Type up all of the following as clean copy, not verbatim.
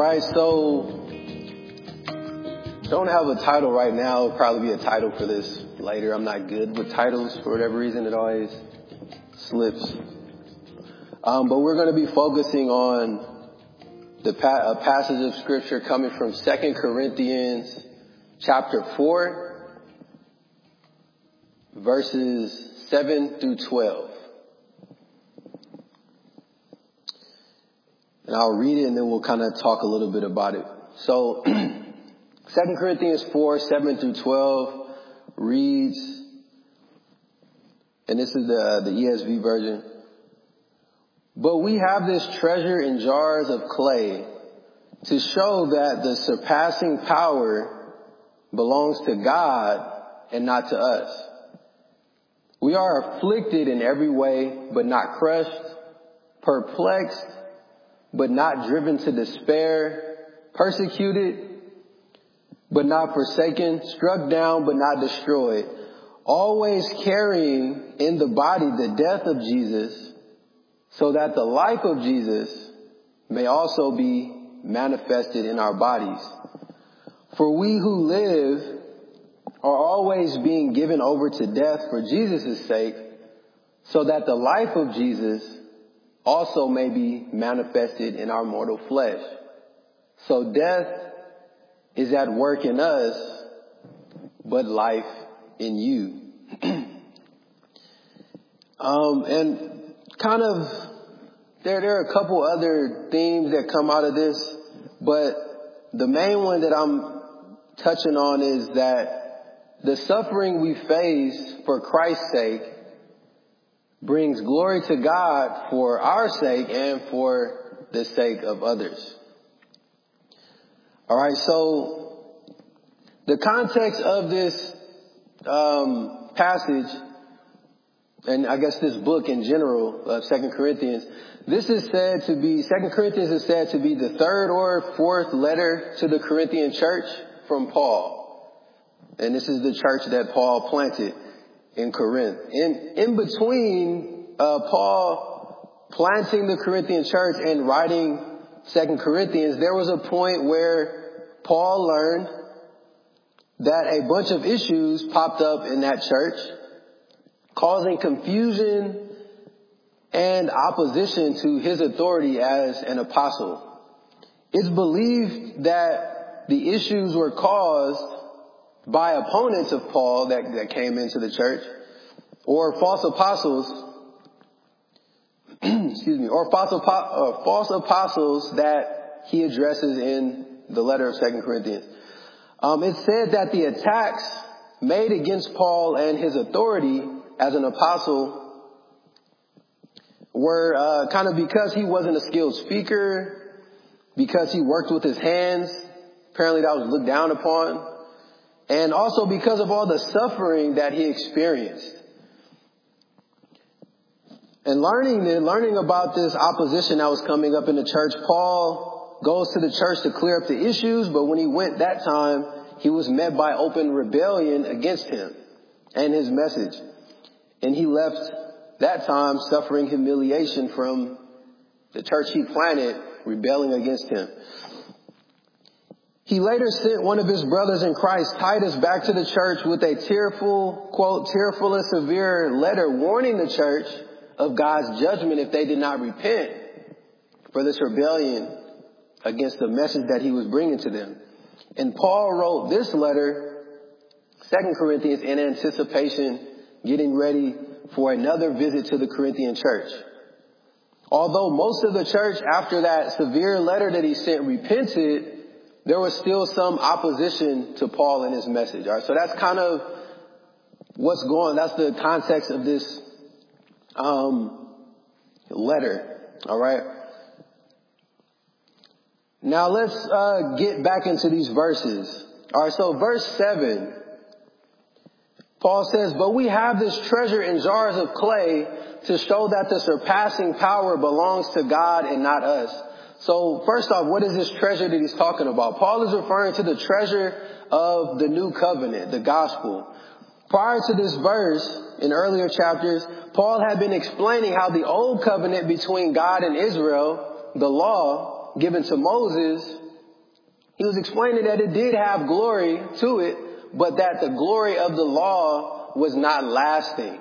right, so don't have a title right now. It'll probably be a title for this later. I'm not good with titles for whatever reason. It always slips. But we're going to be focusing on a passage of scripture coming from 2 Corinthians chapter 4, verses 7 through 12. And I'll read it and then we'll kind of talk a little bit about it. So 2 Corinthians 4, 7 through 12 reads, and this is the ESV version. But we have this treasure in jars of clay to show that the surpassing power belongs to God and not to us. We are afflicted in every way, but not crushed, perplexed, but not driven to despair, persecuted, but not forsaken, struck down, but not destroyed, always carrying in the body the death of Jesus, so that the life of Jesus may also be manifested in our bodies. For we who live are always being given over to death for Jesus' sake, so that the life of Jesus also may be manifested in our mortal flesh. So death is at work in us, but life in you. And kind of, there are a couple other themes that come out of this, but the main one that I'm touching on is that the suffering we face for Christ's sake brings glory to God for our sake and for the sake of others. All right, so the context of this passage, and I guess this book in general of 2 Corinthians, 2 Corinthians is said to be the third or fourth letter to the Corinthian church from Paul. And this is the church that Paul planted in Corinth. In between Paul planting the Corinthian church and writing 2 Corinthians, there was a point where Paul learned that a bunch of issues popped up in that church, causing confusion and opposition to his authority as an apostle. It's believed that the issues were caused by opponents of Paul that came into the church, or false apostles, or false apostles that he addresses in the letter of 2 Corinthians. It's said that the attacks made against Paul and his authority as an apostle were kind of because he wasn't a skilled speaker, because he worked with his hands. Apparently that was looked down upon. And also because of all the suffering that he experienced. And learning about this opposition that was coming up in the church, Paul goes to the church to clear up the issues, but when he went that time, he was met by open rebellion against him and his message. And he left that time suffering humiliation from the church he planted, rebelling against him. He later sent one of his brothers in Christ, Titus, back to the church with a tearful, quote, tearful and severe letter warning the church of God's judgment if they did not repent for this rebellion against the message that he was bringing to them. And Paul wrote this letter, 2 Corinthians, in anticipation, getting ready for another visit to the Corinthian church. Although most of the church, after that severe letter that he sent, repented, there was still some opposition to Paul and his message. All right, so that's kind of what's going. That's the context of this letter. All right. Now let's get back into these verses. All right, so verse 7, Paul says, "But we have this treasure in jars of clay to show that the surpassing power belongs to God and not us." So first off, what is this treasure that he's talking about? Paul is referring to the treasure of the new covenant, the gospel. Prior to this verse, in earlier chapters, Paul had been explaining how the old covenant between God and Israel, the law given to Moses, He was explaining that it did have glory to it, but that the glory of the law was not lasting.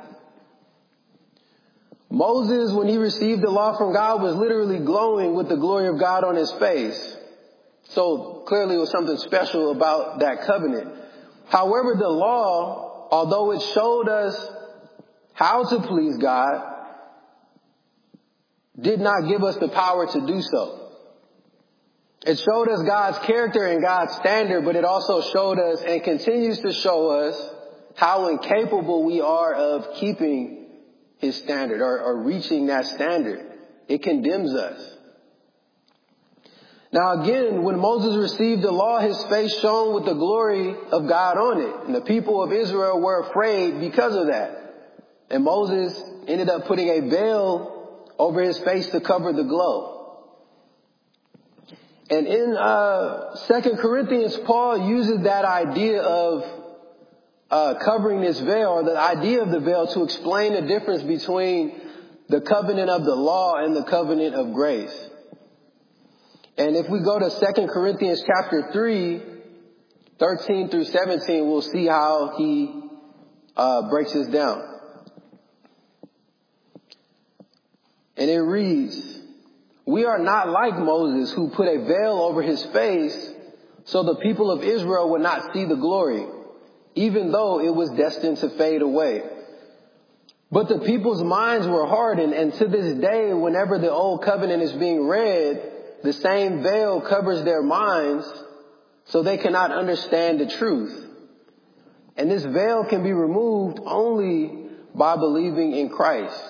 Moses, when he received the law from God, was literally glowing with the glory of God on his face. So clearly it was something special about that covenant. However, the law, although it showed us how to please God, did not give us the power to do so. It showed us God's character and God's standard, but it also showed us and continues to show us how incapable we are of keeping His standard or reaching that standard. It condemns us. Now again, when Moses received the law, his face shone with the glory of God on it. And the people of Israel were afraid because of that. And Moses ended up putting a veil over his face to cover the glow. And in 2 Corinthians, Paul uses that idea of covering this veil, or the idea of the veil, to explain the difference between the covenant of the law and the covenant of grace. And if we go to 2 Corinthians chapter 3, 13 through 17, we'll see how he breaks this down. And it reads, "We are not like Moses, who put a veil over his face so the people of Israel would not see the glory, even though it was destined to fade away. But the people's minds were hardened, and to this day, whenever the old covenant is being read, the same veil covers their minds so they cannot understand the truth. And this veil can be removed only by believing in Christ.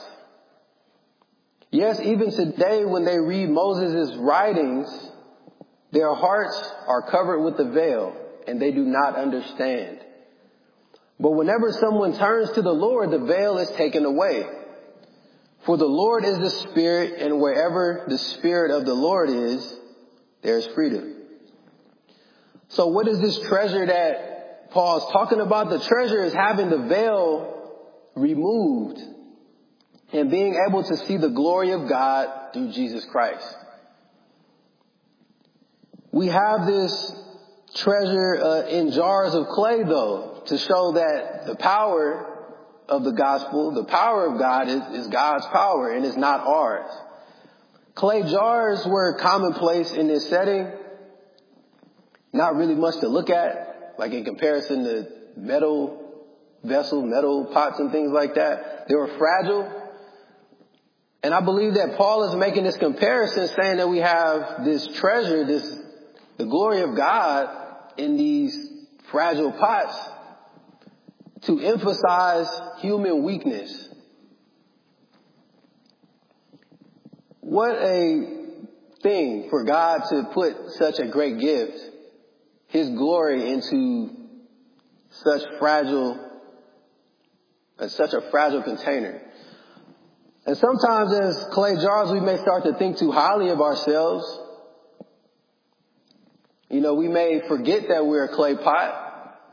Yes, even today when they read Moses' writings, their hearts are covered with the veil and they do not understand. But whenever someone turns to the Lord, the veil is taken away. For the Lord is the Spirit, and wherever the Spirit of the Lord is, there is freedom." So what is this treasure that Paul's talking about? The treasure is having the veil removed and being able to see the glory of God through Jesus Christ. We have this treasure in jars of clay, though, to show that the power of the gospel, the power of God is God's power and it's not ours. Clay jars were commonplace in this setting. Not really much to look at, like in comparison to metal vessels, metal pots and things like that. They were fragile. And I believe that Paul is making this comparison, saying that we have this treasure, the glory of God in these fragile pots, to emphasize human weakness. What a thing for God to put such a great gift, His glory, into such a fragile container. And sometimes as clay jars, we may start to think too highly of ourselves. You know, we may forget that we're a clay pot.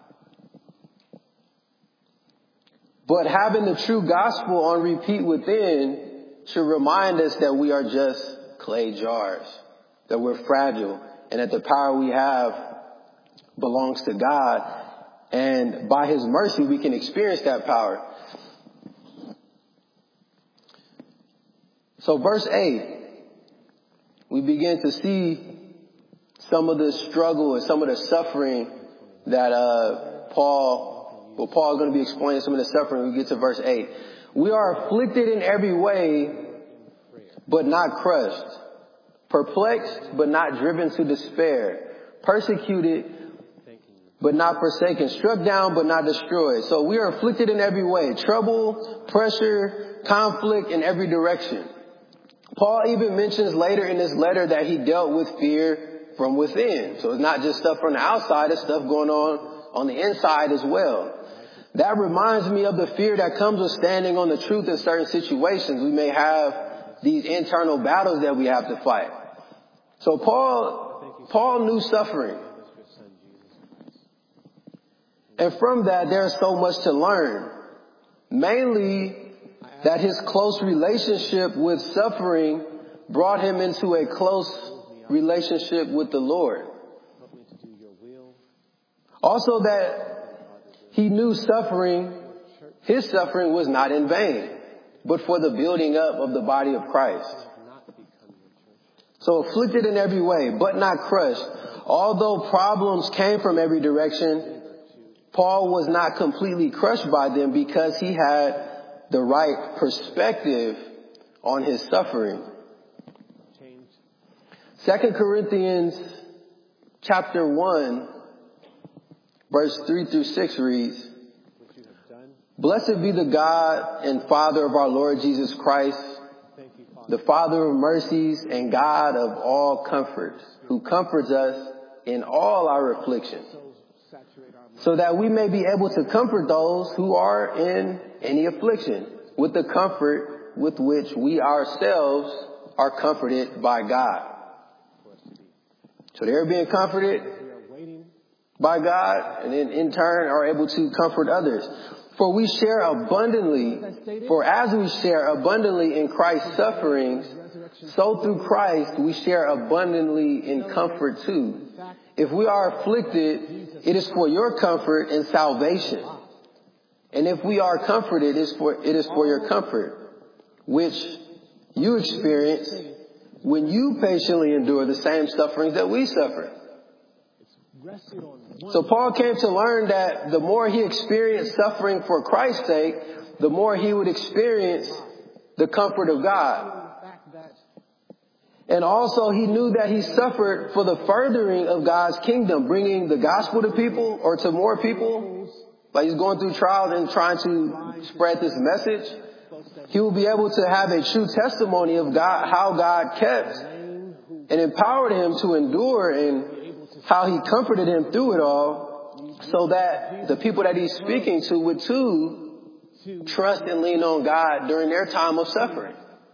But having the true gospel on repeat within should remind us that we are just clay jars, that we're fragile, and that the power we have belongs to God. And by His mercy, we can experience that power. So verse 8, we begin to see some of the struggle and some of the suffering that Paul is going to be explaining some of the suffering when we get to verse 8. "We are afflicted in every way, but not crushed. Perplexed, but not driven to despair. Persecuted, but not forsaken. Struck down, but not destroyed." So we are afflicted in every way. Trouble, pressure, conflict in every direction. Paul even mentions later in this letter that he dealt with fear from within. So it's not just stuff from the outside, it's stuff going on the inside as well. That reminds me of the fear that comes with standing on the truth in certain situations. We may have these internal battles that we have to fight. So Paul knew suffering. And from that, there's so much to learn. Mainly that his close relationship with suffering brought him into a close relationship with the Lord. Also that he knew his suffering was not in vain, but for the building up of the body of Christ. So afflicted in every way, but not crushed. Although problems came from every direction, Paul was not completely crushed by them because he had the right perspective on his suffering. 2 Corinthians chapter 1, verse 3 through 6 reads, "Blessed be the God and Father of our Lord Jesus Christ, the Father of mercies and God of all comforts, who comforts us in all our afflictions, so that we may be able to comfort those who are in any affliction with the comfort with which we ourselves are comforted by God." So they're being comforted by God, and then in turn are able to comfort others. For as we share abundantly in Christ's sufferings, so through Christ we share abundantly in comfort too. If we are afflicted, it is for your comfort and salvation. And if we are comforted, it is for your comfort, which you experience when you patiently endure the same sufferings that we suffer. So Paul came to learn that the more he experienced suffering for Christ's sake, the more he would experience the comfort of God. And also he knew that he suffered for the furthering of God's kingdom, bringing the gospel to people or to more people. Like he's going through trials and trying to spread this message. He will be able to have a true testimony of God, how God kept and empowered him to endure and how he comforted him through it all, so that the people that he's speaking to would too trust and lean on God during their time of suffering.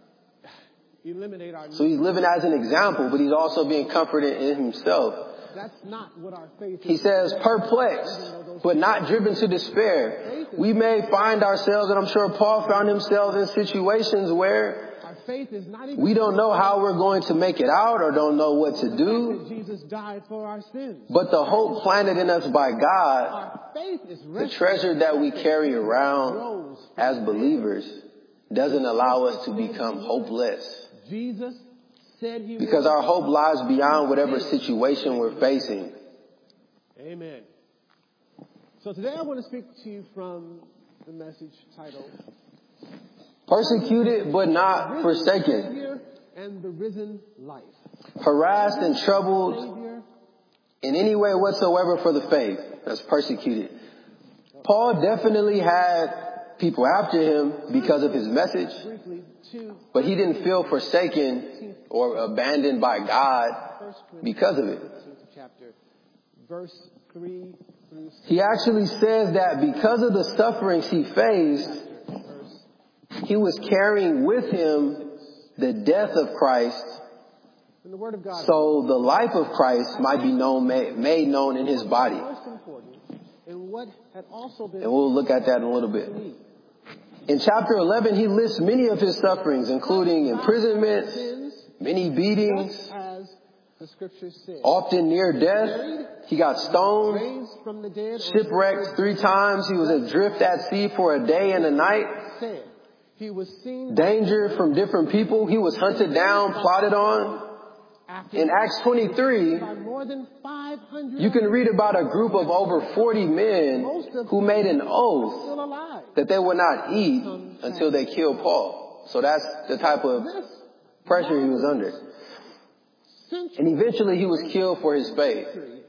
So he's living as an example, but he's also being comforted in himself. He says, perplexed, but not driven to despair. We may find ourselves, and I'm sure Paul found himself in situations where we don't know how we're going to make it out or don't know what to do. But the hope planted in us by God, the treasure that we carry around as believers, doesn't allow us to become hopeless. Because our hope lies beyond whatever situation we're facing. Amen. So today I want to speak to you from the message titled Persecuted but not forsaken. And the risen life. Harassed and troubled in any way whatsoever for the faith. That's persecuted. Paul definitely had people after him because of his message, but he didn't feel forsaken or abandoned by God because of it. He actually says that because of the sufferings he faced, he was carrying with him the death of Christ, so the life of Christ might be made known in his body. And we'll look at that in a little bit. In chapter 11, he lists many of his sufferings, including imprisonments, many beatings, often near death. He got stoned, shipwrecked 3 times. He was adrift at sea for a day and a night. Danger from different people. He was hunted down, plotted on. In Acts 23, you can read about a group of over 40 men who made an oath that they would not eat until they killed Paul. So that's the type of pressure he was under. And eventually he was killed for his faith.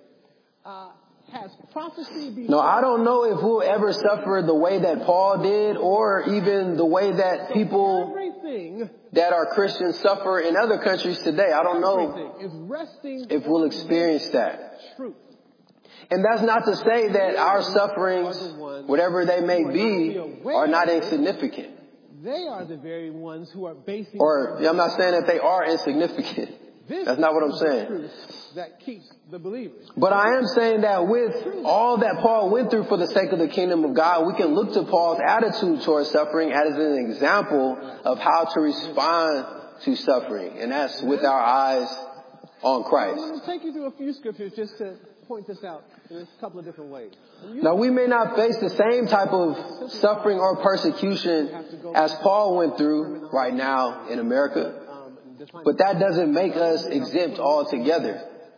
No, I don't know if we'll ever suffer the way that Paul did, or even the way that people that are Christians suffer in other countries today. I don't know if we'll experience that. And that's not to say that our sufferings, whatever they may be, are not insignificant. They are the very ones who are basing. I'm not saying that they are insignificant. That's not what I'm saying. That keeps the believers. But I am saying that with all that Paul went through for the sake of the kingdom of God, we can look to Paul's attitude towards suffering as an example of how to respond to suffering. And that's with our eyes on I'm Christ. going to take you through a few scriptures just to point this out in a couple of different ways. Now, we may not face the same type of suffering or persecution as Paul went through right now in America, but that doesn't make us exempt altogether.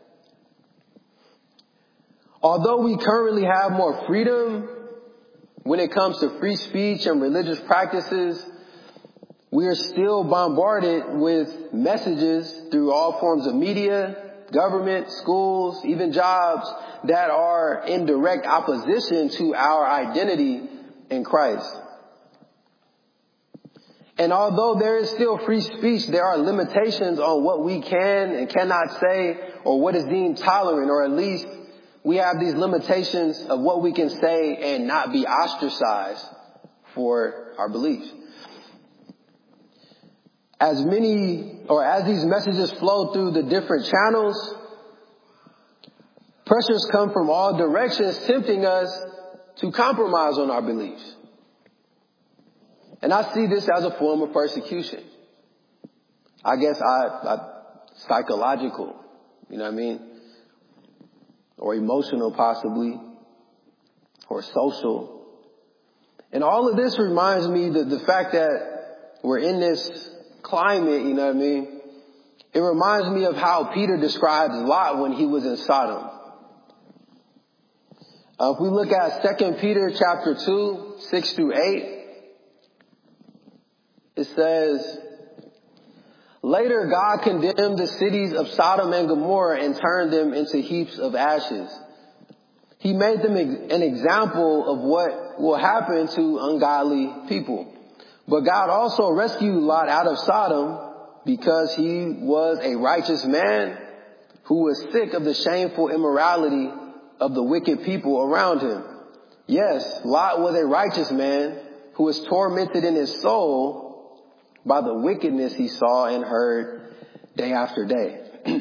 Although we currently have more freedom when it comes to free speech and religious practices, we are still bombarded with messages through all forms of media, government, schools, even jobs that are in direct opposition to our identity in Christ. And although there is still free speech, there are limitations on what we can and cannot say or what is deemed tolerant, or at least we have these limitations of what we can say and not be ostracized for our beliefs. As these messages flow through the different channels, pressures come from all directions, tempting us to compromise on our beliefs. And I see this as a form of persecution. I guess psychological, you know what I mean? Or emotional possibly, or social. And all of this reminds me that the fact that we're in this climate, you know what I mean? It reminds me of how Peter describes Lot when he was in Sodom. If we look at 2 Peter chapter 2, 6 through 8, it says, "Later God condemned the cities of Sodom and Gomorrah and turned them into heaps of ashes. He made them an example of what will happen to ungodly people. But God also rescued Lot out of Sodom because he was a righteous man who was sick of the shameful immorality of the wicked people around him. Yes, Lot was a righteous man who was tormented in his soul by the wickedness he saw and heard day after day."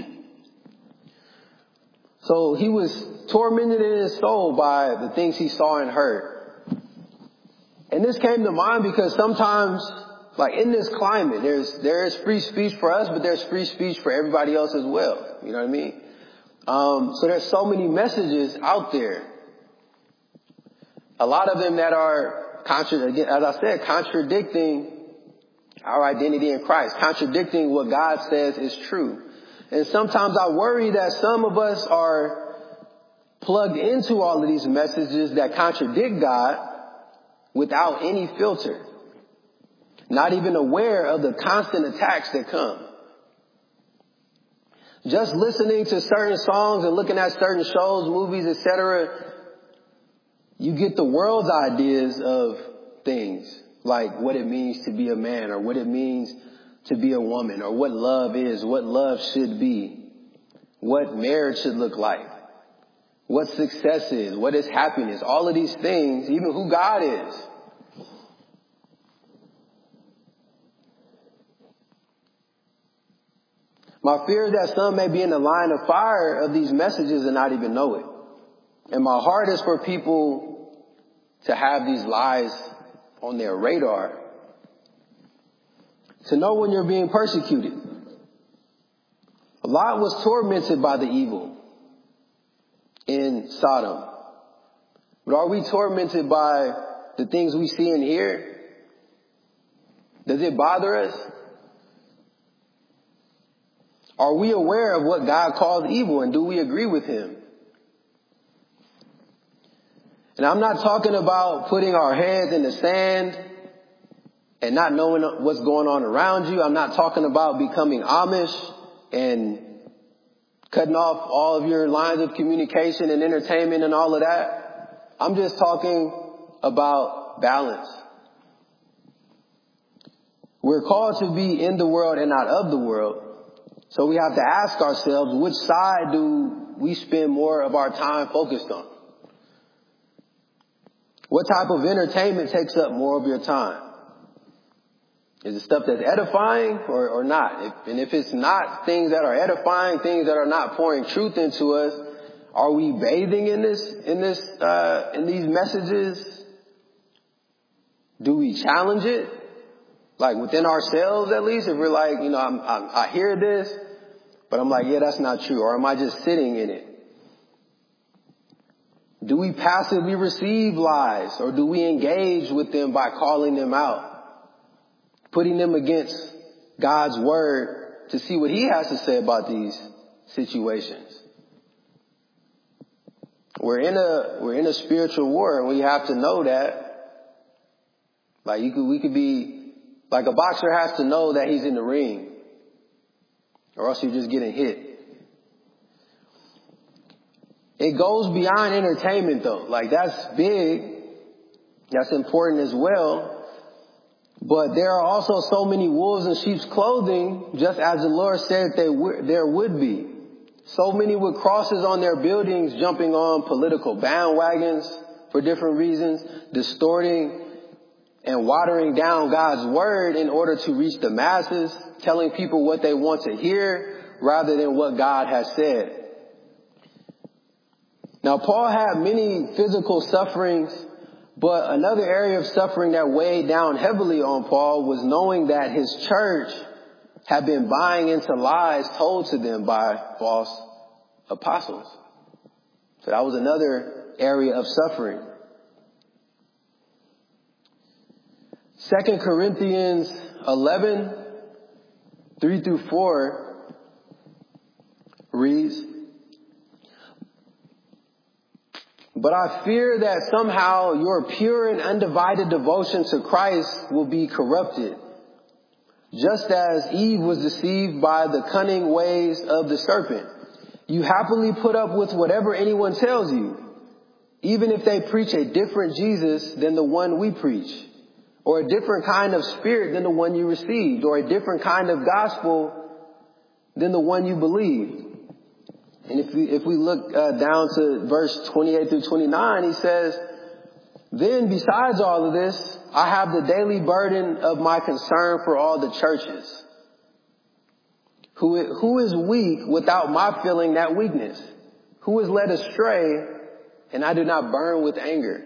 So he was tormented in his soul by the things he saw and heard. And this came to mind because sometimes, like in this climate, there is free speech for us, but there's free speech for everybody else as well. You know what I mean? So there's so many messages out there. A lot of them that are, as I said, contradicting our identity in Christ, contradicting what God says is true. And sometimes I worry that some of us are plugged into all of these messages that contradict God without any filter, not even aware of the constant attacks that come. Just listening to certain songs and looking at certain shows, movies, etc., you get the world's ideas of things, like what it means to be a man, or what it means to be a woman, or what love is, what love should be, what marriage should look like, what success is, what is happiness, all of these things, even who God is. My fear is that some may be in the line of fire of these messages and not even know it. And my heart is for people to have these lies on their radar, to know when you're being persecuted. Lot was tormented by the evil in Sodom. But are we tormented by the things we see and hear? Does it bother us? Are we aware of what God calls evil, and do we agree with him? And I'm not talking about putting our heads in the sand and not knowing what's going on around you. I'm not talking about becoming Amish and cutting off all of your lines of communication and entertainment and all of that. I'm just talking about balance. We're called to be in the world and not of the world. So we have to ask ourselves, which side do we spend more of our time focused on? What type of entertainment takes up more of your time? Is it stuff that's edifying or not? And if it's not things that are edifying, things that are not pouring truth into us, are we bathing in these messages? Do we challenge it? Like within ourselves, at least, if we're like, I hear this, But I'm like, yeah, that's not true. Or am I just sitting in it? Do we passively receive lies, or do we engage with them by calling them out, putting them against God's word to see what he has to say about these situations? We're in a spiritual war, and we have to know that. Like we could be like a boxer has to know that he's in the ring, or else you're just getting hit. It goes beyond entertainment though. Like that's big. That's important as well. But there are also so many wolves in sheep's clothing, just as the Lord said there would be. So many with crosses on their buildings, jumping on political bandwagons for different reasons, distorting and watering down God's word in order to reach the masses, telling people what they want to hear rather than what God has said. Now, Paul had many physical sufferings, but another area of suffering that weighed down heavily on Paul was knowing that his church had been buying into lies told to them by false apostles. So that was another area of suffering. 2 Corinthians 11, 3-4 reads, "But I fear that somehow your pure and undivided devotion to Christ will be corrupted, just as Eve was deceived by the cunning ways of the serpent. You happily put up with whatever anyone tells you, even if they preach a different Jesus than the one we preach, or a different kind of spirit than the one you received, or a different kind of gospel than the one you believed." And if we look down to verse 28-29, he says, "Then besides all of this, I have the daily burden of my concern for all the churches. Who is weak without my feeling that weakness? Who is led astray and I do not burn with anger?"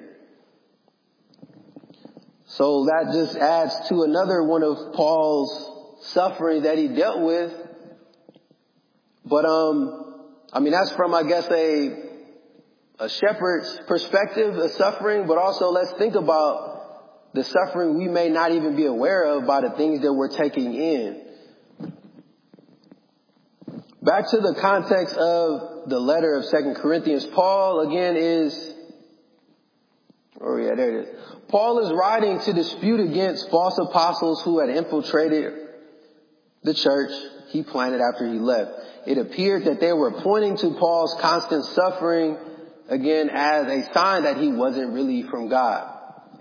So that just adds to another one of Paul's suffering that he dealt with. But, that's from, I guess, a shepherd's perspective of suffering, but also let's think about the suffering we may not even be aware of by the things that we're taking in. Back to the context of the letter of 2 Corinthians, Paul again there it is. Paul is writing to dispute against false apostles who had infiltrated the church he planted after he left. It appeared that they were pointing to Paul's constant suffering again as a sign that he wasn't really from God.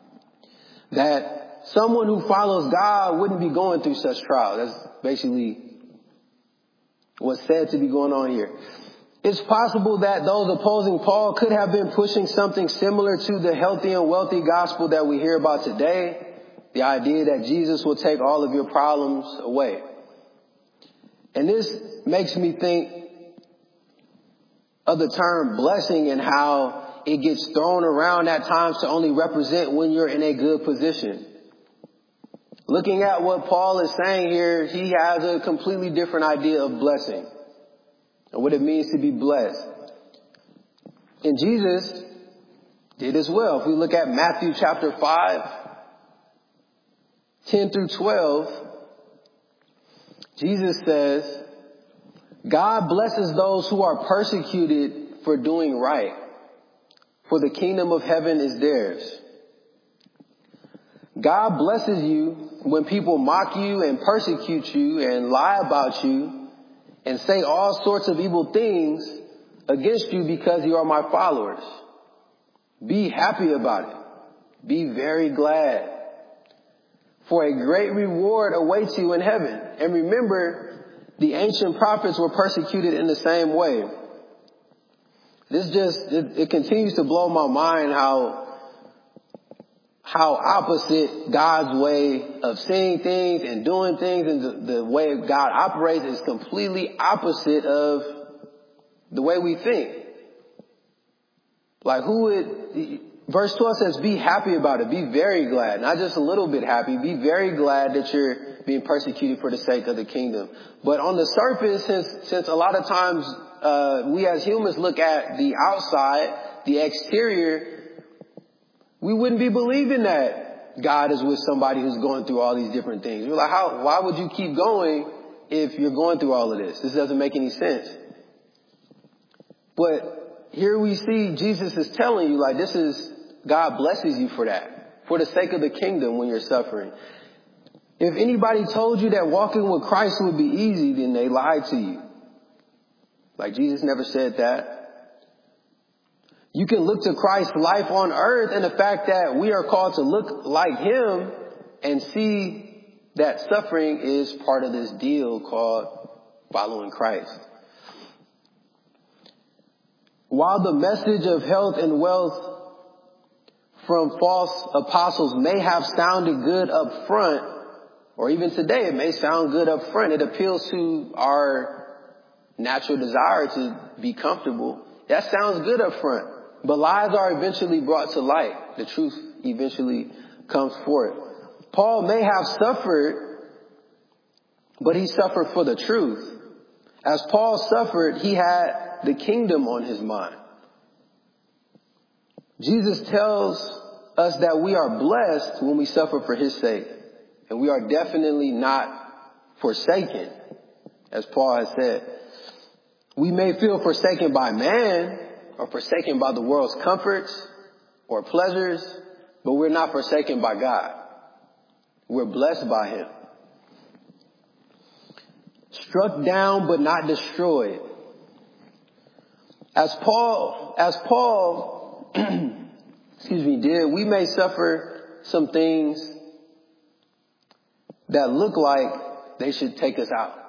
That someone who follows God wouldn't be going through such trials. That's basically what's said to be going on here. It's possible that those opposing Paul could have been pushing something similar to the healthy and wealthy gospel that we hear about today. The idea that Jesus will take all of your problems away. And this makes me think of the term blessing and how it gets thrown around at times to only represent when you're in a good position. Looking at what Paul is saying here, he has a completely different idea of blessing and what it means to be blessed. And Jesus did as well. If we look at Matthew chapter 5, 10-12, Jesus says, "God blesses those who are persecuted for doing right, for the kingdom of heaven is theirs. God blesses you when people mock you and persecute you and lie about you and say all sorts of evil things against you because you are my followers. Be happy about it. Be very glad. For a great reward awaits you in heaven." And remember, the ancient prophets were persecuted in the same way. It continues to blow my mind how opposite God's way of seeing things and doing things and the way God operates is completely opposite of the way we think. Like verse 12 says, "Be happy about it. Be very glad." Not just a little bit happy. Be very glad that being persecuted for the sake of the kingdom. But on the surface, since a lot of times we as humans look at the outside, the exterior, we wouldn't be believing that God is with somebody who's going through all these different things. We're like, why would you keep going if you're going through all of this? This doesn't make any sense. But here we see Jesus is telling you, like, this is, God blesses you for that, for the sake of the kingdom when you're suffering. If anybody told you that walking with Christ would be easy, then they lied to you. Like, Jesus never said that. You can look to Christ's life on earth and the fact that we are called to look like him and see that suffering is part of this deal called following Christ. While the message of health and wealth from false apostles may have sounded good up front, or even today it may sound good up front, it appeals to our natural desire to be comfortable. That sounds good up front. But lies are eventually brought to light. The truth eventually comes forth. Paul may have suffered, but he suffered for the truth. As Paul suffered, he had the kingdom on his mind. Jesus tells us that we are blessed when we suffer for his sake. And we are definitely not forsaken, as Paul has said. We may feel forsaken by man, or forsaken by the world's comforts or pleasures, but we're not forsaken by God. We're blessed by him. Struck down but not destroyed. As Paul did, we may suffer some things that look like they should take us out.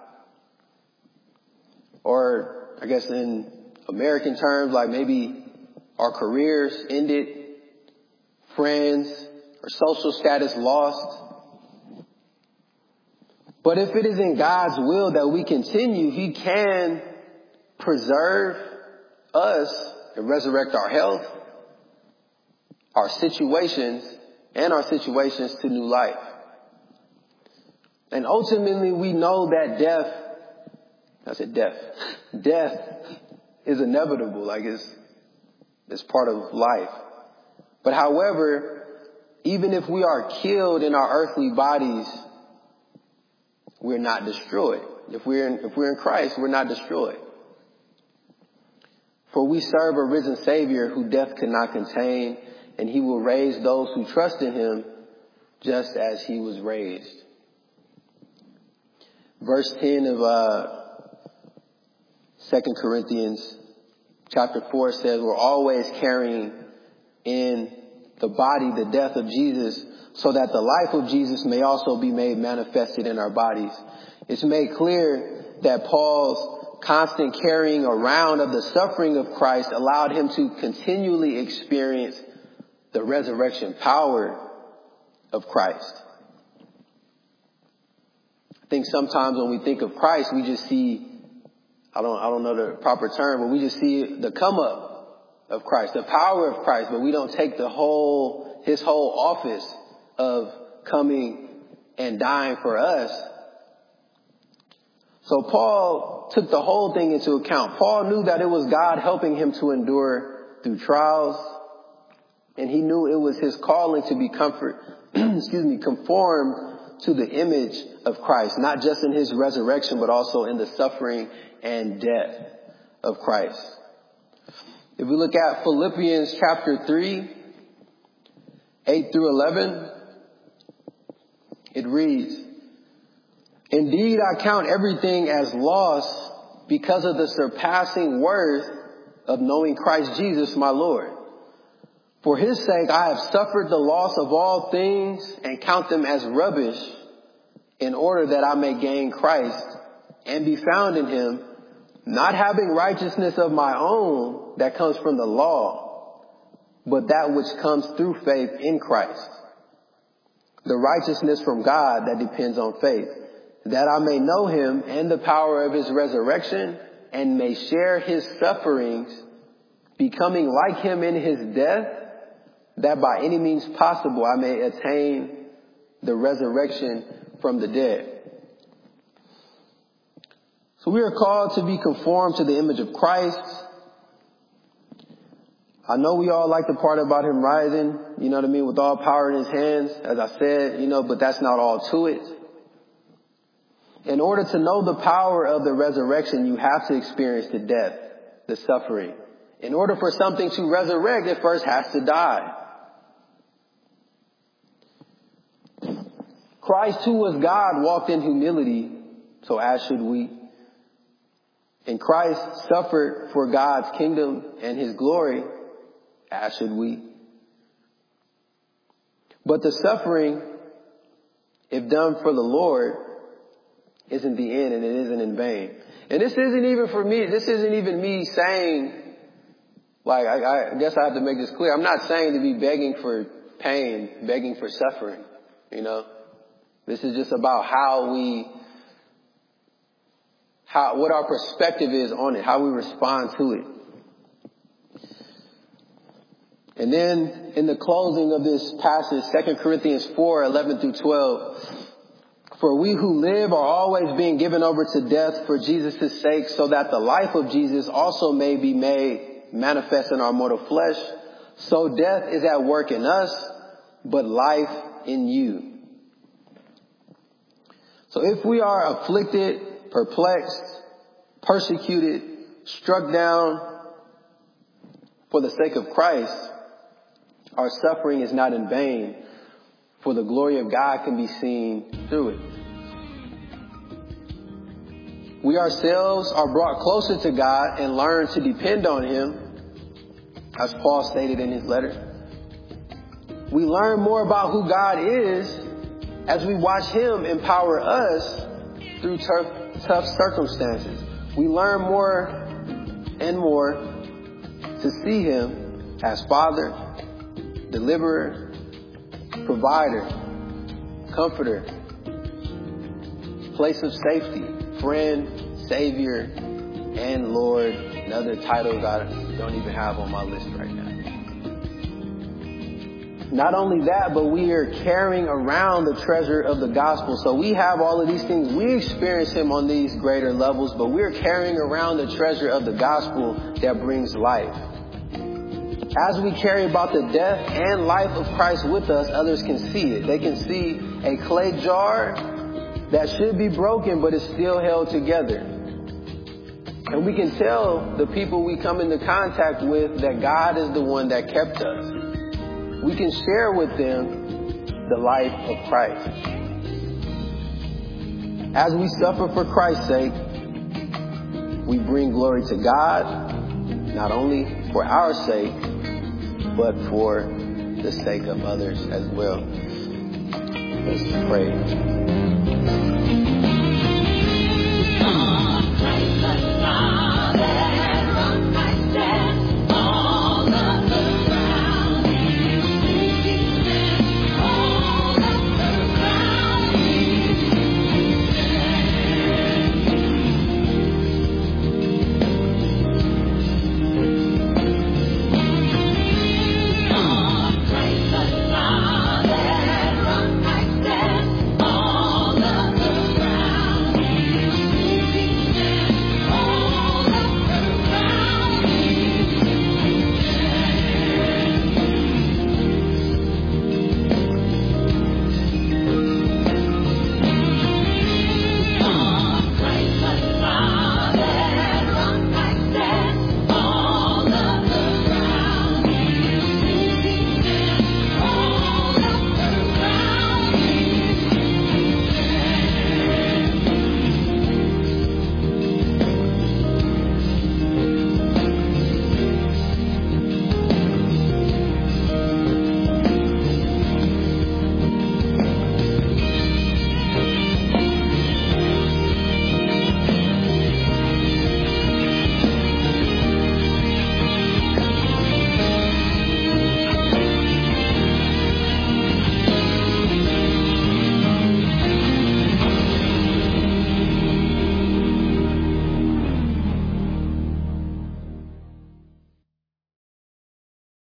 Or, I guess in American terms, like maybe our careers ended, friends, or social status lost. But if it is in God's will that we continue, he can preserve us and resurrect our health, our situations, and our situations to new life. And ultimately we know that death is inevitable, like it's part of life. But however, even if we are killed in our earthly bodies, we're not destroyed. If we're in Christ, we're not destroyed. For we serve a risen Savior who death could not contain, and he will raise those who trust in him just as he was raised. Verse 10 of 2 Corinthians chapter 4 says, we're always carrying in the body the death of Jesus, so that the life of Jesus may also be made manifested in our bodies. It's made clear that Paul's constant carrying around of the suffering of Christ allowed him to continually experience the resurrection power of Christ. I think sometimes when we think of Christ, we just see, I don't know the proper term, but we just see the come up of Christ, the power of Christ, but we don't take his whole office of coming and dying for us. So Paul took the whole thing into account. Paul knew that it was God helping him to endure through trials, and he knew it was his calling to be conformed to the image of Christ, not just in his resurrection, but also in the suffering and death of Christ. If we look at Philippians chapter 3, 8 through 11, it reads, "Indeed, I count everything as loss because of the surpassing worth of knowing Christ Jesus, my Lord. For his sake, I have suffered the loss of all things and count them as rubbish, in order that I may gain Christ and be found in him, not having righteousness of my own that comes from the law, but that which comes through faith in Christ, the righteousness from God that depends on faith, that I may know him and the power of his resurrection and may share his sufferings, becoming like him in his death, that by any means possible I may attain the resurrection from the dead. So we are called to be conformed to the image of Christ. I know we all like the part about him rising, you know what I mean, with all power in his hands, as I said, but that's not all to it. In order to know the power of the resurrection, you have to experience the death, the suffering. In order for something to resurrect, it first has to die. Christ, who was God, walked in humility, so as should we. And Christ suffered for God's kingdom and his glory, as should we. But the suffering, if done for the Lord, isn't the end, and it isn't in vain. And this isn't even for me. This isn't even me saying, I guess I have to make this clear. I'm not saying to be begging for pain, begging for suffering, This is just about what our perspective is on it, how we respond to it. And then in the closing of this passage, 2 Corinthians 4:11-12, for we who live are always being given over to death for Jesus' sake, so that the life of Jesus also may be made manifest in our mortal flesh. So death is at work in us, but life in you. So if we are afflicted, perplexed, persecuted, struck down for the sake of Christ, our suffering is not in vain, for the glory of God can be seen through it. We ourselves are brought closer to God and learn to depend on him, as Paul stated in his letter. We learn more about who God is as we watch him empower us through tough circumstances. We learn more and more to see him as Father, Deliverer, Provider, Comforter, place of safety, Friend, Savior, and Lord, and other titles I don't even have on my list right now. Not only that, but we are carrying around the treasure of the gospel. So we have all of these things. We experience him on these greater levels, but we're carrying around the treasure of the gospel that brings life. As we carry about the death and life of Christ with us, others can see it. They can see a clay jar that should be broken, but is still held together. And we can tell the people we come into contact with that God is the one that kept us. We can share with them the life of Christ. As we suffer for Christ's sake, we bring glory to God, not only for our sake, but for the sake of others as well. Let's pray.